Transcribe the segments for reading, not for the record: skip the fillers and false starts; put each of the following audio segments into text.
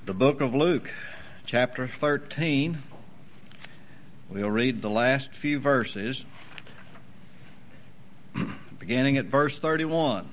The book of Luke, chapter 13. We'll read the last few verses, beginning at verse 31.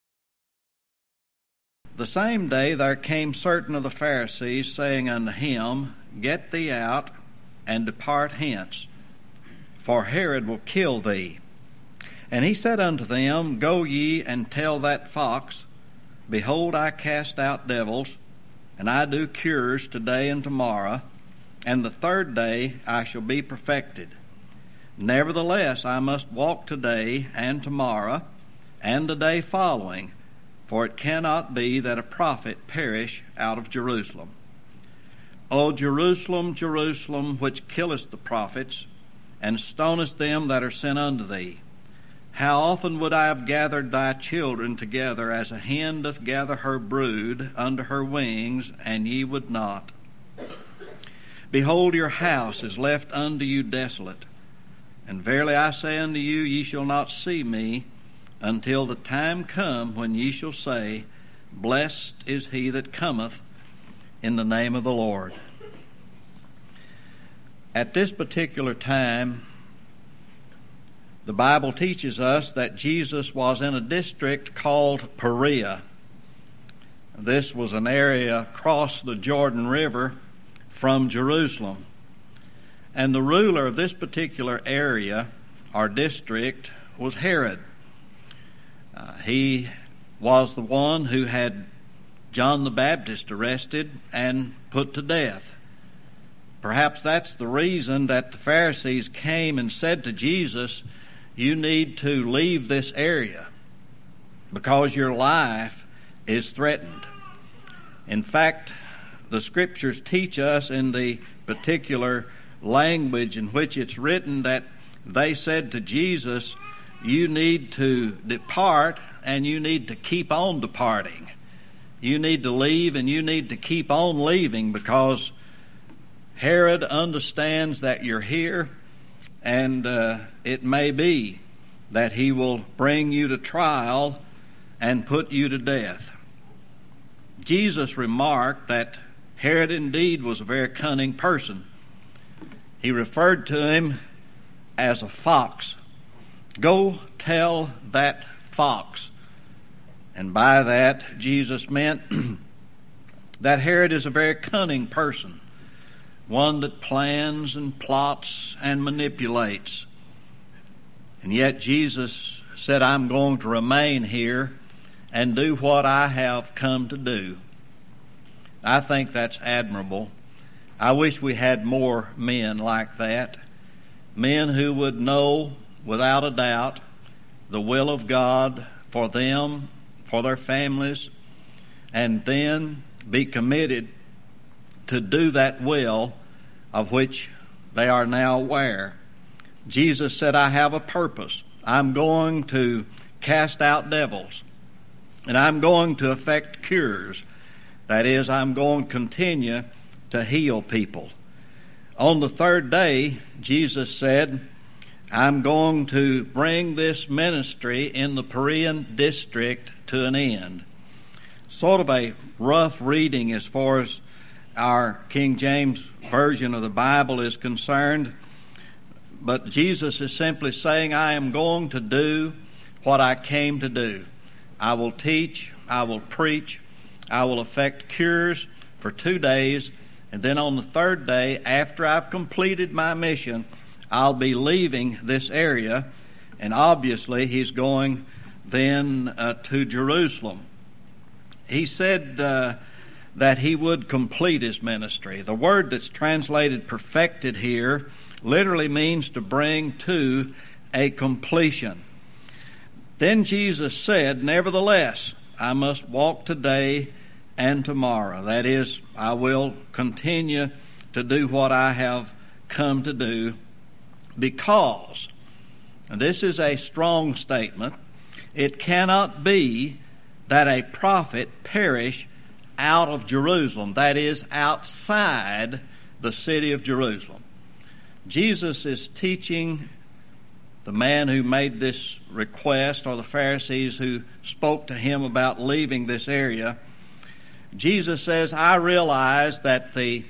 The same day there came certain of the Pharisees, saying unto him, Get thee out, and depart hence, for Herod will kill thee. And he said unto them, Go ye and tell that fox, Behold, I cast out devils, and I do cures today and tomorrow, and the third day I shall be perfected. Nevertheless, I must walk today and tomorrow, and the day following, for it cannot be that a prophet perish out of Jerusalem. O Jerusalem, Jerusalem, which killest the prophets, and stonest them that are sent unto thee, how often would I have gathered thy children together as a hen doth gather her brood under her wings, and ye would not. Behold, your house is left unto you desolate. And verily I say unto you, ye shall not see me until the time come when ye shall say, Blessed is he that cometh in the name of the Lord. At this particular time, the Bible teaches us that Jesus was in a district called Perea. This was an area across the Jordan River from Jerusalem. And the ruler of this particular area, or district, was Herod. He was the one who had John the Baptist arrested and put to death. Perhaps that's the reason that the Pharisees came and said to Jesus, You need to leave this area because your life is threatened. In fact, the Scriptures teach us in the particular language in which it's written that they said to Jesus, You need to depart and you need to keep on departing. You need to leave and you need to keep on leaving because Herod understands that you're here, and it may be that he will bring you to trial and put you to death. Jesus remarked that Herod indeed was a very cunning person. He referred to him as a fox. Go tell that fox. And by that, Jesus meant that Herod is a very cunning person, one that plans and plots and manipulates. And yet Jesus said, I'm going to remain here and do what I have come to do. I think that's admirable. I wish we had more men like that. Men who would know without a doubt the will of God for them, for their families, and then be committed to do that will of which they are now aware. Jesus said, I have a purpose. I'm going to cast out devils, and I'm going to effect cures. That is, I'm going to continue to heal people. On the third day, Jesus said, I'm going to bring this ministry in the Perean district to an end. Sort of a rough reading as far as our King James Version of the Bible is concerned. But Jesus is simply saying, I am going to do what I came to do. I will teach, I will preach, I will effect cures for 2 days, and then on the third day, after I've completed my mission, I'll be leaving this area, and obviously he's going then to Jerusalem. He said that he would complete his ministry. The word that's translated perfected here literally means to bring to a completion. Then Jesus said, Nevertheless, I must walk today and tomorrow. That is, I will continue to do what I have come to do because, and this is a strong statement, it cannot be that a prophet perish out of Jerusalem, that is, outside the city of Jerusalem. Jesus is teaching the man who made this request, or the Pharisees who spoke to him about leaving this area, Jesus says, I realize that the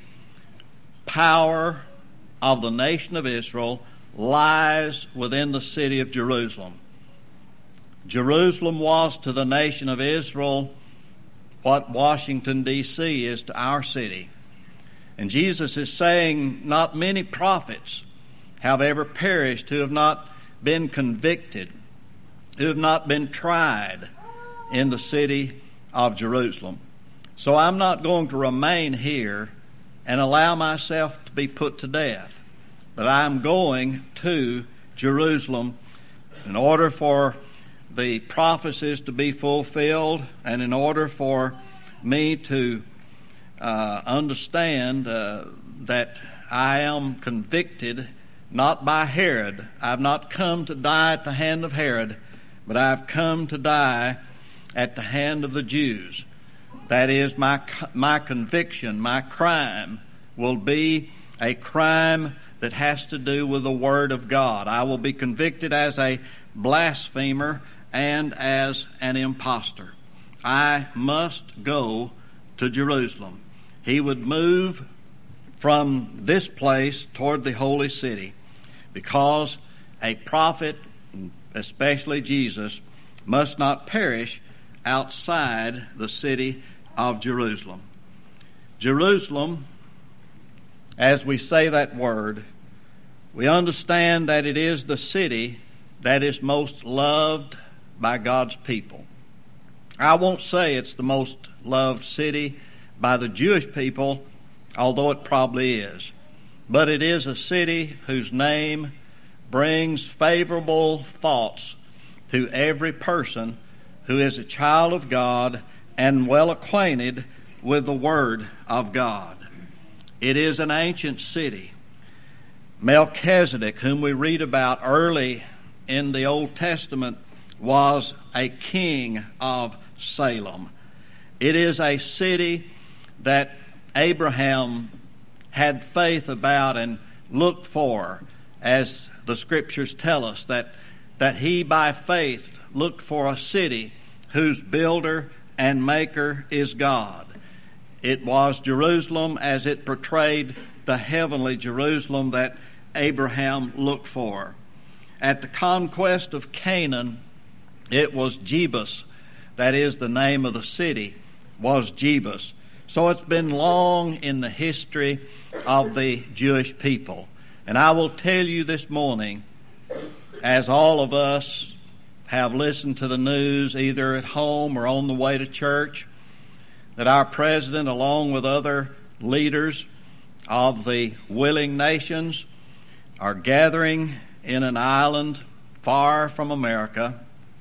power of the nation of Israel lies within the city of Jerusalem. Jerusalem was to the nation of Israel what Washington, D.C. is to our city. And Jesus is saying not many prophets have ever perished who have not been convicted, who have not been tried in the city of Jerusalem. So I'm not going to remain here and allow myself to be put to death, but I'm going to Jerusalem in order for the prophecies to be fulfilled and in order for me to understand that I am convicted not by Herod. I've not come to die at the hand of Herod, but I've come to die at the hand of the Jews. That is, my conviction, my crime will be a crime that has to do with the Word of God. I will be convicted as a blasphemer and as an impostor. I must go to Jerusalem. He would move from this place toward the holy city because a prophet, especially Jesus, must not perish outside the city of Jerusalem. Jerusalem, as we say that word, we understand that it is the city that is most loved by God's people. I won't say it's the most loved city by the Jewish people, although it probably is. But it is a city whose name brings favorable thoughts to every person who is a child of God and well acquainted with the Word of God. It is an ancient city. Melchizedek, whom we read about early in the Old Testament, was a king of Salem. It is a city that Abraham had faith about and looked for, as the Scriptures tell us, that he by faith looked for a city whose builder and maker is God. It was Jerusalem as it portrayed the heavenly Jerusalem that Abraham looked for. At the conquest of Canaan, it was Jebus. That is, the name of the city was Jebus. So it's been long in the history of the Jewish people. And I will tell you this morning, as all of us have listened to the news either at home or on the way to church, that our president, along with other leaders of the willing nations, are gathering in an island far from America,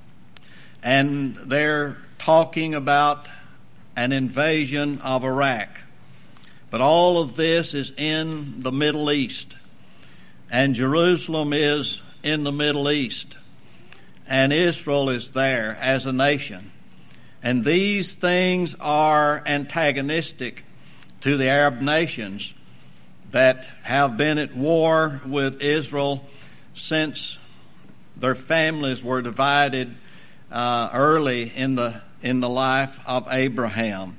and they're talking about an invasion of Iraq. But all of this is in the Middle East, and Jerusalem is in the Middle East, and Israel is there as a nation. And these things are antagonistic to the Arab nations that have been at war with Israel since their families were divided early in the life of Abraham.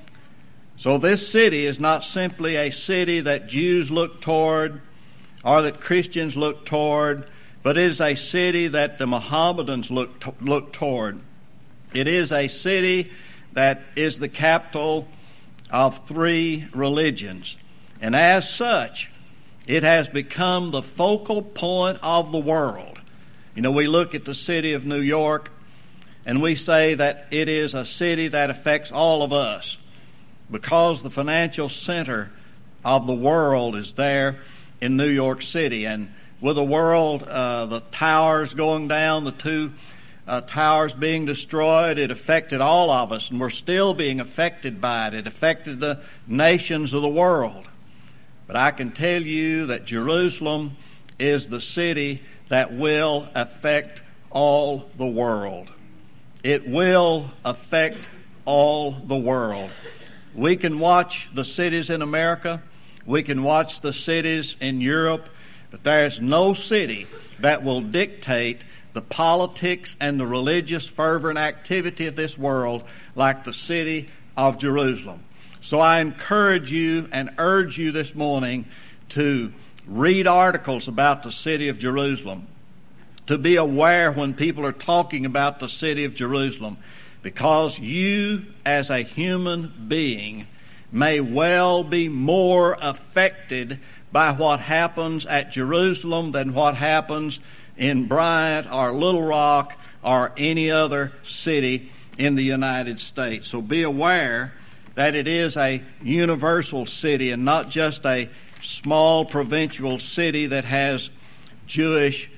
So this city is not simply a city that Jews look toward or that Christians look toward, but it is a city that the Mohammedans look toward. It is a city that is the capital of 3 religions. And as such, it has become the focal point of the world. You know, we look at the city of New York and we say that it is a city that affects all of us because the financial center of the world is there in New York City. And with the world, the towers going down, the 2 towers being destroyed, it affected all of us, and we're still being affected by it. It affected the nations of the world. But I can tell you that Jerusalem is the city that will affect all the world. It will affect all the world. We can watch the cities in America. We can watch the cities in Europe. But there is no city that will dictate the politics and the religious fervor and activity of this world like the city of Jerusalem. So I encourage you and urge you this morning to read articles about the city of Jerusalem, to be aware when people are talking about the city of Jerusalem, because you as a human being may well be more affected by what happens at Jerusalem than what happens in Bryant or Little Rock or any other city in the United States. So be aware that it is a universal city and not just a small provincial city that has Jewish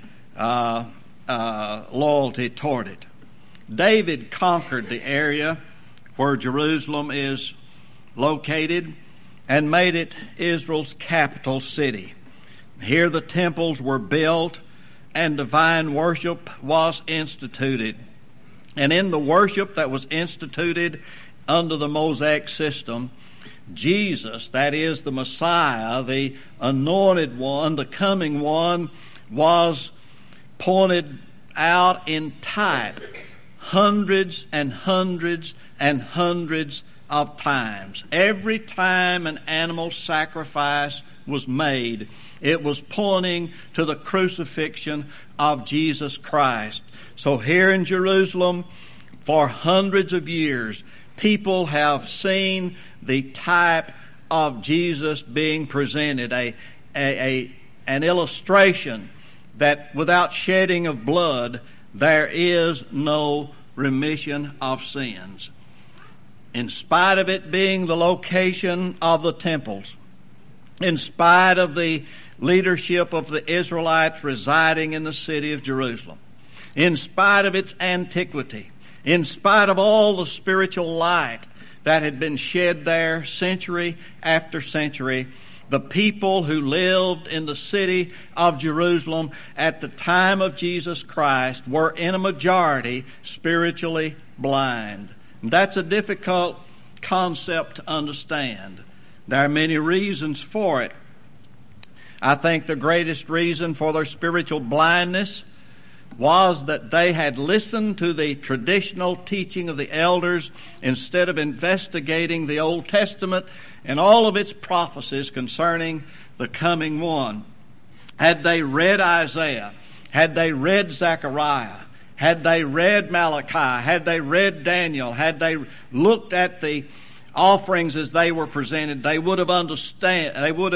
loyalty toward it. David conquered the area where Jerusalem is located and made it Israel's capital city. Here the temples were built and divine worship was instituted. And in the worship that was instituted under the Mosaic system, Jesus, that is the Messiah, the anointed one, the coming one, was pointed out in type hundreds and hundreds and hundreds of times. Every time an animal sacrifice was made, it was pointing to the crucifixion of Jesus Christ. So here in Jerusalem, for hundreds of years, people have seen the type of Jesus being presented, an illustration that without shedding of blood, there is no remission of sins. In spite of it being the location of the temples, in spite of the leadership of the Israelites residing in the city of Jerusalem, in spite of its antiquity, in spite of all the spiritual light that had been shed there century after century, the people who lived in the city of Jerusalem at the time of Jesus Christ were in a majority spiritually blind. And that's a difficult concept to understand. There are many reasons for it. I think the greatest reason for their spiritual blindness was that they had listened to the traditional teaching of the elders instead of investigating the Old Testament and all of its prophecies concerning the coming one. Had they read Isaiah, had they read Zechariah, had they read Malachi, had they read Daniel, had they looked at the offerings as they were presented, they would have understood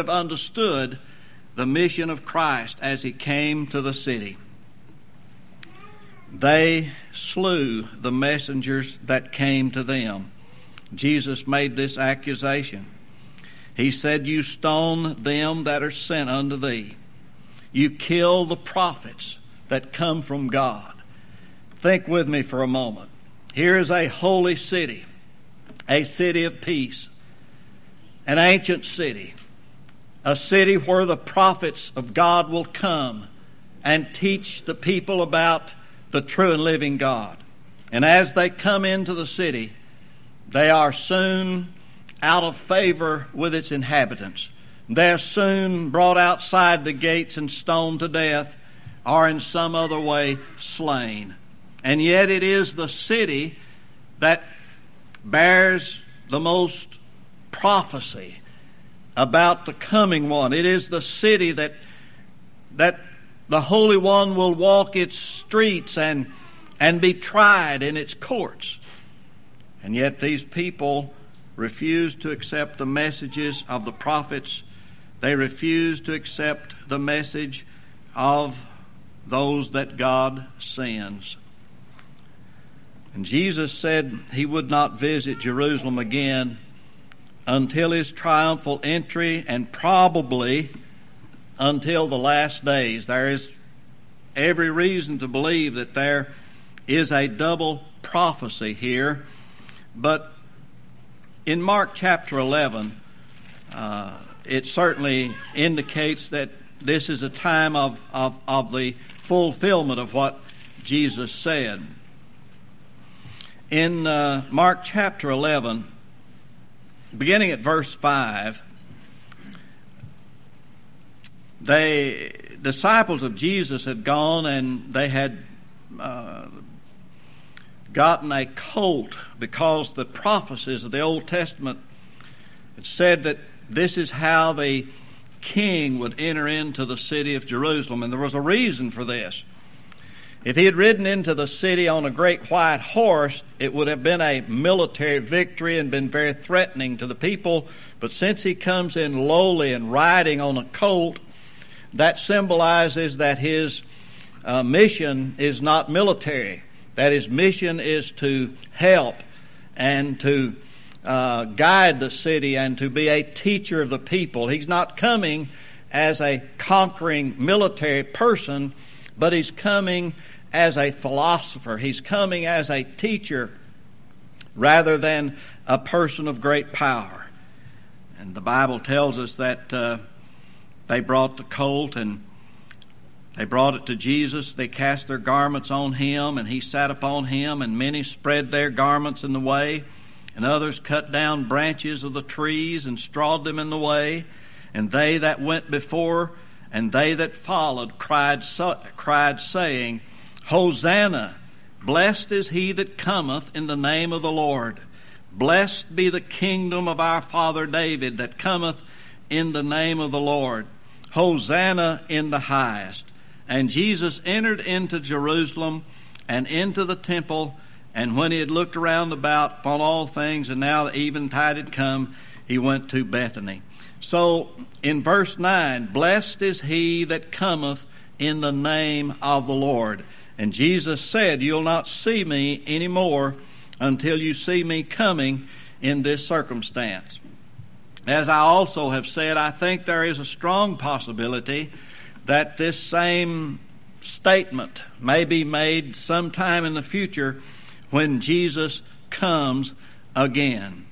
the mission of Christ as he came to the city. They slew the messengers that came to them. Jesus made this accusation. He said, "You stone them that are sent unto thee. You kill the prophets that come from God." Think with me for a moment. Here is a holy city, a city of peace, an ancient city, a city where the prophets of God will come and teach the people about the true and living God. And as they come into the city, they are soon out of favor with its inhabitants. They are soon brought outside the gates and stoned to death or in some other way slain. And yet it is the city that bears the most prophecy about the coming one. It is the city that the Holy One will walk its streets and be tried in its courts. And yet these people refuse to accept the messages of the prophets. They refuse to accept the message of those that God sends. And Jesus said he would not visit Jerusalem again until his triumphal entry and probably until the last days. There is every reason to believe that there is a double prophecy here. But in Mark chapter 11, it certainly indicates that this is a time of the fulfillment of what Jesus said. In Mark chapter 11, beginning at verse 5, the disciples of Jesus had gone and they had gotten a colt because the prophecies of the Old Testament had said that this is how the king would enter into the city of Jerusalem. And there was a reason for this. If he had ridden into the city on a great white horse, it would have been a military victory and been very threatening to the people. But since he comes in lowly and riding on a colt, that symbolizes that his mission is not military. That his mission is to help and to guide the city and to be a teacher of the people. He's not coming as a conquering military person, but he's coming as a philosopher. He's coming as a teacher rather than a person of great power. And the Bible tells us that they brought the colt and they brought it to Jesus. They cast their garments on him, and he sat upon him, and many spread their garments in the way, and others cut down branches of the trees and strawed them in the way. And they that went before and they that followed cried saying, Hosanna! Blessed is he that cometh in the name of the Lord. Blessed be the kingdom of our father David that cometh in the name of the Lord. Hosanna in the highest. And Jesus entered into Jerusalem and into the temple, and when he had looked around about upon all things, and now the eventide had come, he went to Bethany. So in verse 9, blessed is he that cometh in the name of the Lord. And Jesus said, you'll not see me anymore until you see me coming in this circumstance. As I also have said, I think there is a strong possibility that this same statement may be made sometime in the future when Jesus comes again.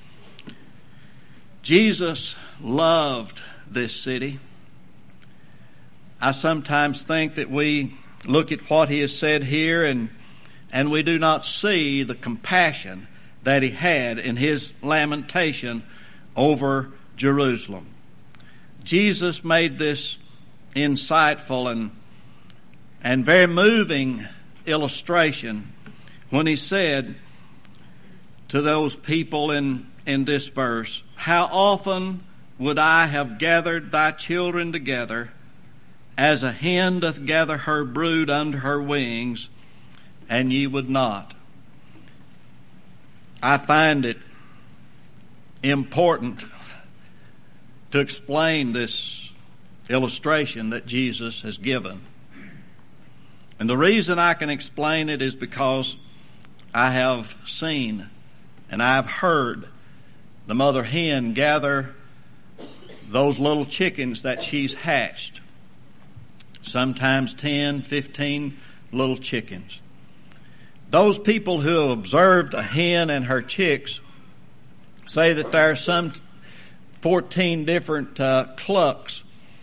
Jesus loved this city. I sometimes think that we look at what he has said here and we do not see the compassion that he had in his lamentation over Jerusalem. Jesus made this insightful and very moving illustration when he said to those people in this verse, how often would I have gathered thy children together as a hen doth gather her brood under her wings, and ye would not. I find it important to explain this illustration that Jesus has given. And the reason I can explain it is because I have seen and I've heard the mother hen gather those little chickens that she's hatched. Sometimes 10, 15 little chickens. Those people who have observed a hen and her chicks say that there are some 14 different clucks,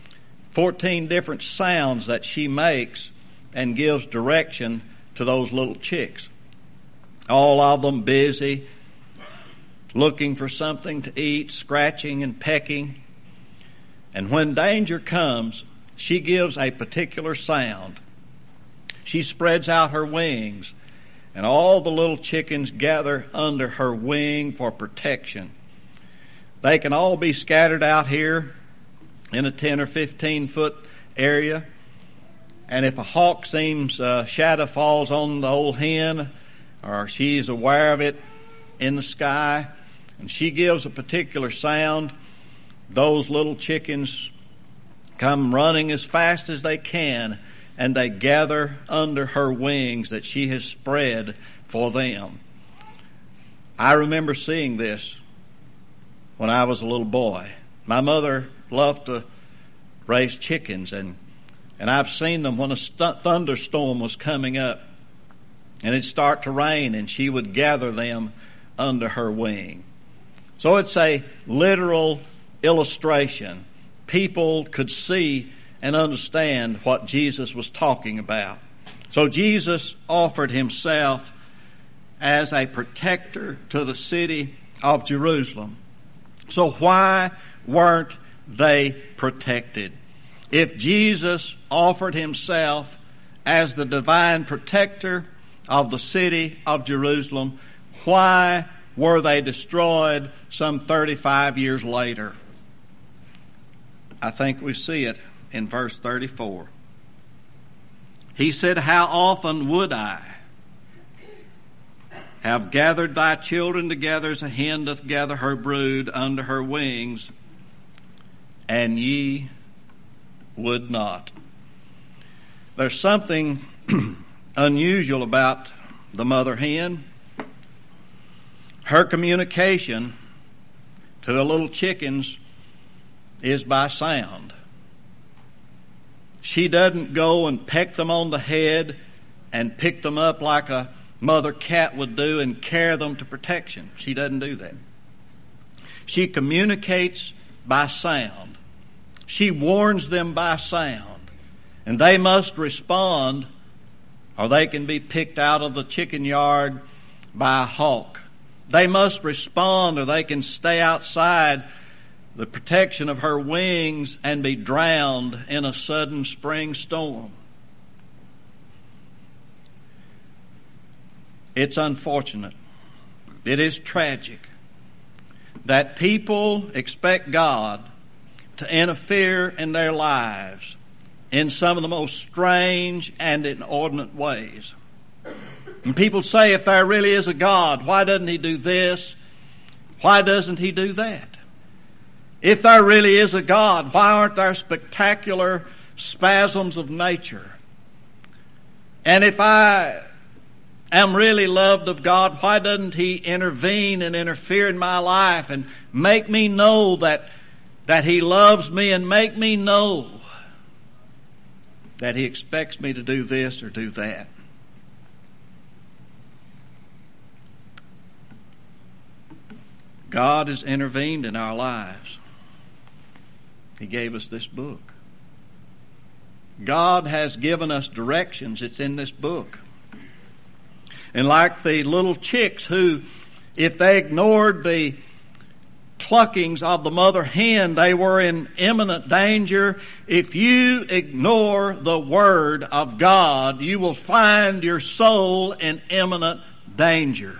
14 different sounds that she makes and gives direction to those little chicks. All of them busy, looking for something to eat, scratching and pecking. And when danger comes, she gives a particular sound. She spreads out her wings, and all the little chickens gather under her wing for protection. They can all be scattered out here in a 10 or 15 foot area. And if a hawk seems shadow falls on the old hen, or she's aware of it in the sky, and she gives a particular sound, those little chickens come running as fast as they can, and they gather under her wings that she has spread for them. I remember seeing this when I was a little boy. My mother loved to raise chickens, and I've seen them when a thunderstorm was coming up, and it'd start to rain, and she would gather them under her wing. So it's a literal illustration. People could see and understand what Jesus was talking about. So Jesus offered himself as a protector to the city of Jerusalem. So why weren't they protected? If Jesus offered himself as the divine protector, of the city of Jerusalem. Why were they destroyed some 35 years later? I think we see it in verse 34. He said, "How often would I have gathered thy children together as a hen doth gather her brood under her wings, and ye would not." There's something unusual about the mother hen. Her communication to the little chickens is by sound. She doesn't go and peck them on the head and pick them up like a mother cat would do and carry them to protection. She doesn't do that. She communicates by sound. She warns them by sound. And they must respond, or they can be picked out of the chicken yard by a hawk. They must respond, or they can stay outside the protection of her wings and be drowned in a sudden spring storm. It's unfortunate. It is tragic that people expect God to interfere in their lives in some of the most strange and inordinate ways. And people say, if there really is a God, why doesn't he do this? Why doesn't he do that? If there really is a God, why aren't there spectacular spasms of nature? And if I am really loved of God, why doesn't he intervene and interfere in my life and make me know that he loves me, and make me know that he expects me to do this or do that? God has intervened in our lives. He gave us this book. God has given us directions. It's in this book. And like the little chicks who, if they ignored the cluckings of the mother hen, they were in imminent danger. If you ignore the word of God, you will find your soul in imminent danger.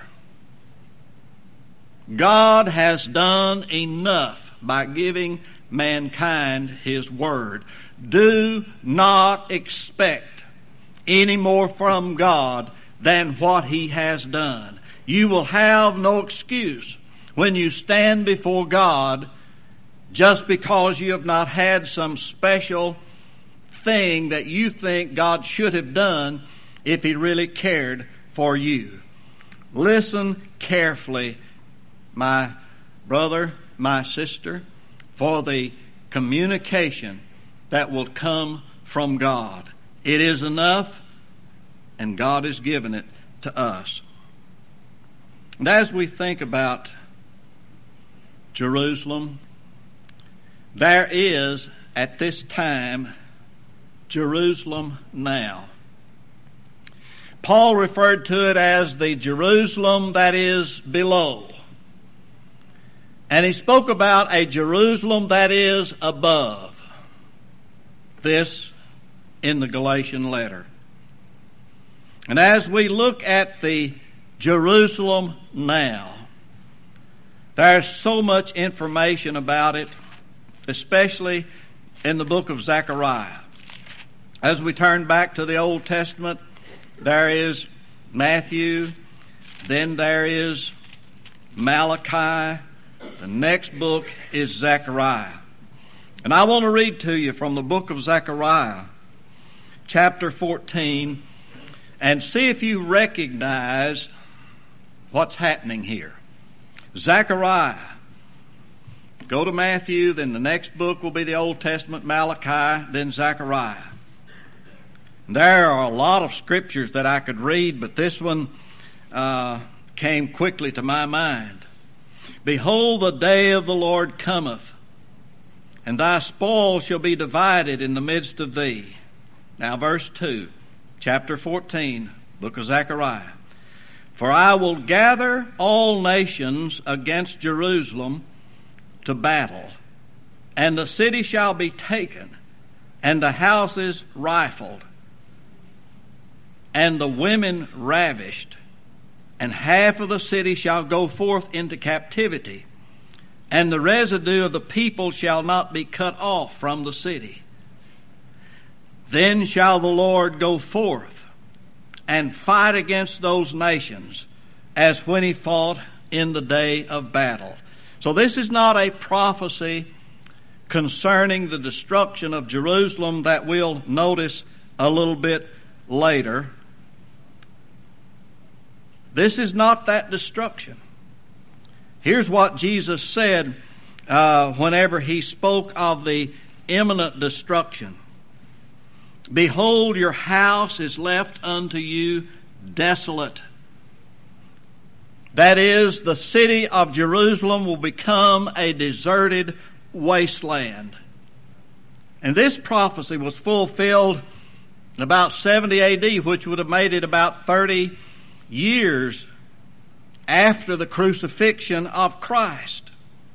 God has done enough by giving mankind his word. Do not expect any more from God than what he has done. You will have no excuse when you stand before God just because you have not had some special thing that you think God should have done if he really cared for you. Listen carefully, my brother, my sister, for the communication that will come from God. It is enough, and God has given it to us. And as we think about Jerusalem, there is, at this time, Jerusalem now. Paul referred to it as the Jerusalem that is below. And he spoke about a Jerusalem that is above. This in the Galatian letter. And as we look at the Jerusalem now, there's so much information about it, especially in the book of Zechariah. As we turn back to the Old Testament, there is Matthew, then there is Malachi. The next book is Zechariah. And I want to read to you from the book of Zechariah, chapter 14, and see if you recognize what's happening here. Zechariah. Go to Matthew, then the next book will be the Old Testament, Malachi, then Zechariah. There are a lot of scriptures that I could read, but this one came quickly to my mind. Behold, the day of the Lord cometh, and thy spoil shall be divided in the midst of thee. Now verse 2, chapter 14, book of Zechariah. For I will gather all nations against Jerusalem to battle, and the city shall be taken, and the houses rifled. and the women ravished, and half of the city shall go forth into captivity, and the residue of the people shall not be cut off from the city. Then shall the Lord go forth and fight against those nations, as when he fought in the day of battle. So this is not a prophecy concerning the destruction of Jerusalem that we'll notice a little bit later. This is not that destruction. Here's what Jesus said whenever he spoke of the imminent destruction. Behold, your house is left unto you desolate. That is, the city of Jerusalem will become a deserted wasteland. And this prophecy was fulfilled in about 70 A.D., which would have made it about 30 years after the crucifixion of Christ.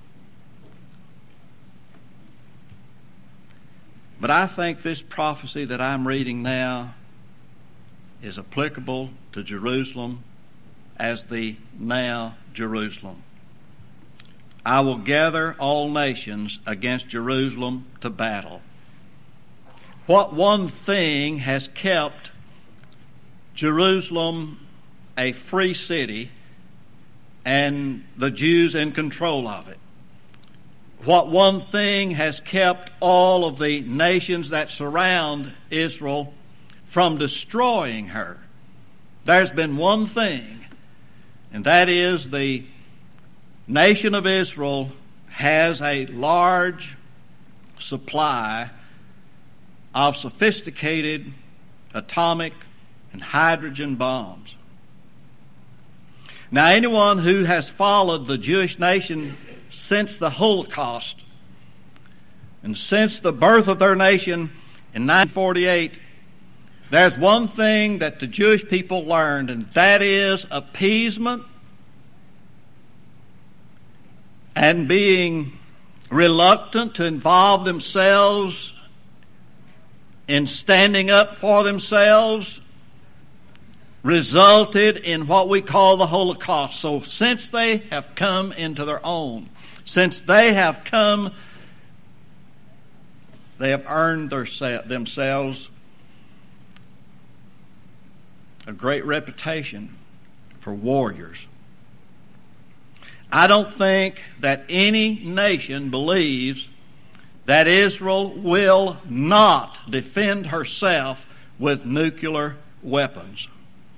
But I think this prophecy that I'm reading now is applicable to Jerusalem as the now Jerusalem. I will gather all nations against Jerusalem to battle. What one thing has kept Jerusalem a free city and the Jews in control of it? What one thing has kept all of the nations that surround Israel from destroying her? There's been one thing, and that is the nation of Israel has a large supply of sophisticated atomic and hydrogen bombs. Now, anyone who has followed the Jewish nation since the Holocaust and since the birth of their nation in 1948, there's one thing that the Jewish people learned, and that is appeasement and being reluctant to involve themselves in standing up for themselves resulted in what we call the Holocaust. So since they have come into their own, since they have come, they have earned themselves a great reputation for warriors. I don't think that any nation believes that Israel will not defend herself with nuclear weapons.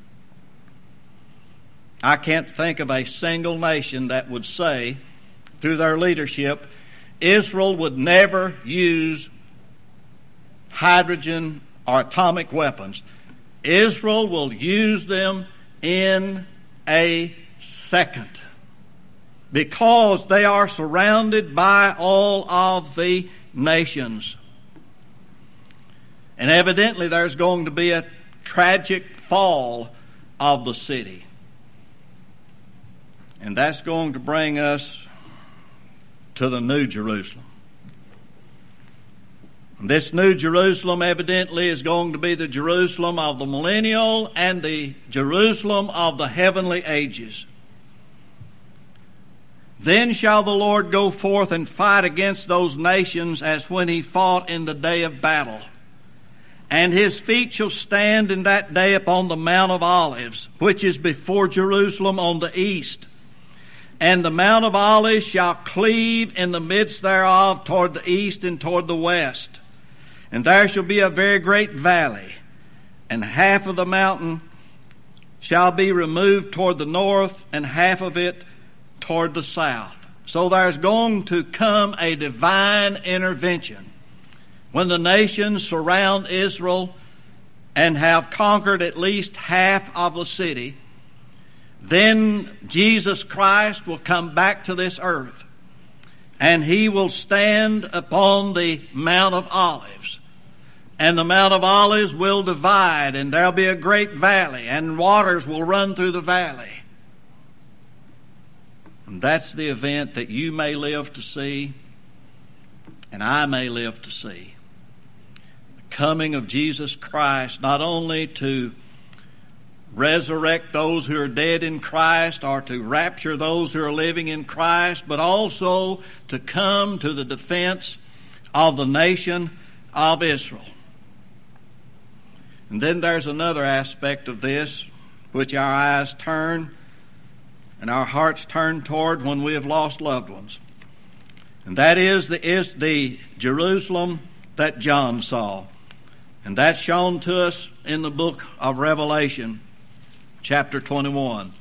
I can't think of a single nation that would say, through their leadership, Israel would never use hydrogen or atomic weapons. Israel will use them in a second because they are surrounded by all of the nations. And evidently there's going to be a tragic fall of the city. And that's going to bring us to the New Jerusalem. This New Jerusalem evidently is going to be the Jerusalem of the millennial and the Jerusalem of the heavenly ages. Then shall the Lord go forth and fight against those nations as when he fought in the day of battle. And his feet shall stand in that day upon the Mount of Olives, which is before Jerusalem on the east. And the Mount of Olives shall cleave in the midst thereof toward the east and toward the west. And there shall be a very great valley, and half of the mountain shall be removed toward the north, and half of it toward the south. So there's going to come a divine intervention when the nations surround Israel and have conquered at least half of the city. Then Jesus Christ will come back to this earth, and he will stand upon the Mount of Olives. And the Mount of Olives will divide, and there'll be a great valley, and waters will run through the valley. And that's the event that you may live to see, and I may live to see. The coming of Jesus Christ, not only to resurrect those who are dead in Christ, or to rapture those who are living in Christ, but also to come to the defense of the nation of Israel. And then there's another aspect of this which our eyes turn and our hearts turn toward when we have lost loved ones. And that is the Jerusalem that John saw. And that's shown to us in the book of Revelation, chapter 21.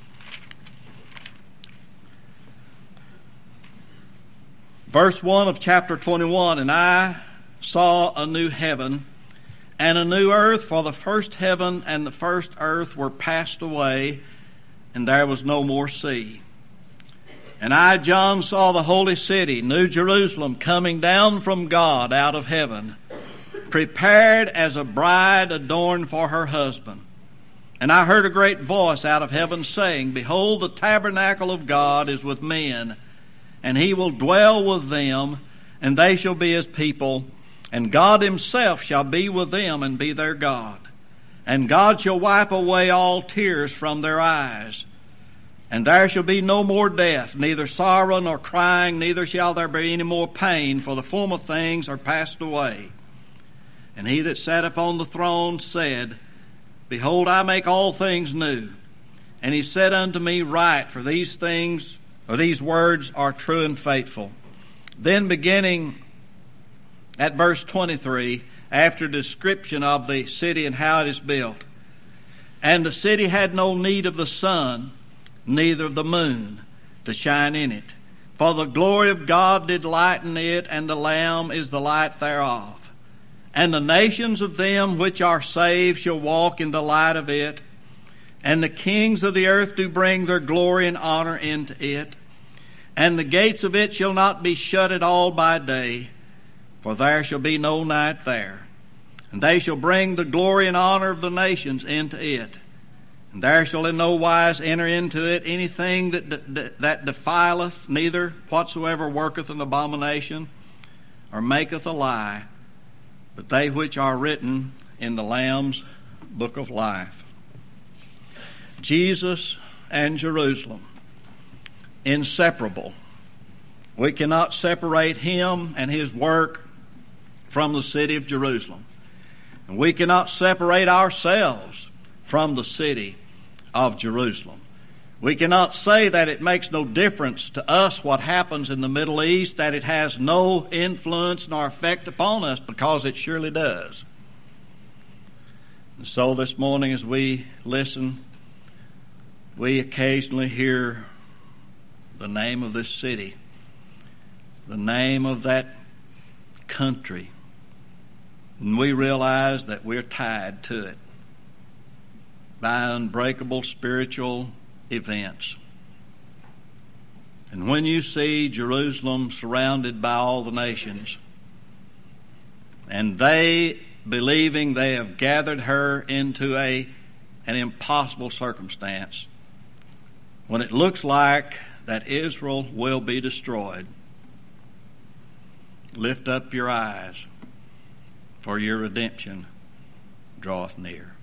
Verse 1 of chapter 21, "And I saw a new heaven and a new earth, for the first heaven and the first earth were passed away, and there was no more sea. And I, John, saw the holy city, New Jerusalem, coming down from God out of heaven, prepared as a bride adorned for her husband. And I heard a great voice out of heaven saying, Behold, the tabernacle of God is with men, and he will dwell with them, and they shall be his people, and God himself shall be with them and be their God. And God shall wipe away all tears from their eyes. And there shall be no more death, neither sorrow nor crying, neither shall there be any more pain, for the former things are passed away. And he that sat upon the throne said, Behold, I make all things new. And he said unto me, Write, for these things, or these words are true and faithful. Then beginning at verse 23, after description of the city and how it is built. And the city had no need of the sun, neither of the moon, to shine in it. For the glory of God did lighten it, and the Lamb is the light thereof. And the nations of them which are saved shall walk in the light of it. And the kings of the earth do bring their glory and honor into it. And the gates of it shall not be shut at all by day, for there shall be no night there. And they shall bring the glory and honor of the nations into it. And there shall in no wise enter into it anything that defileth, neither whatsoever worketh an abomination, or maketh a lie, but they which are written in the Lamb's book of life. Jesus and Jerusalem, inseparable. We cannot separate him and his work from the city of Jerusalem. And we cannot separate ourselves from the city of Jerusalem. We cannot say that it makes no difference to us what happens in the Middle East, that it has no influence nor effect upon us, because it surely does. And so this morning as we listen, we occasionally hear the name of this city, the name of that country, and we realize that we're tied to it by unbreakable spiritual events. And when you see Jerusalem surrounded by all the nations, and they believing they have gathered her into an impossible circumstance, when it looks like that Israel will be destroyed, lift up your eyes, for your redemption draweth near.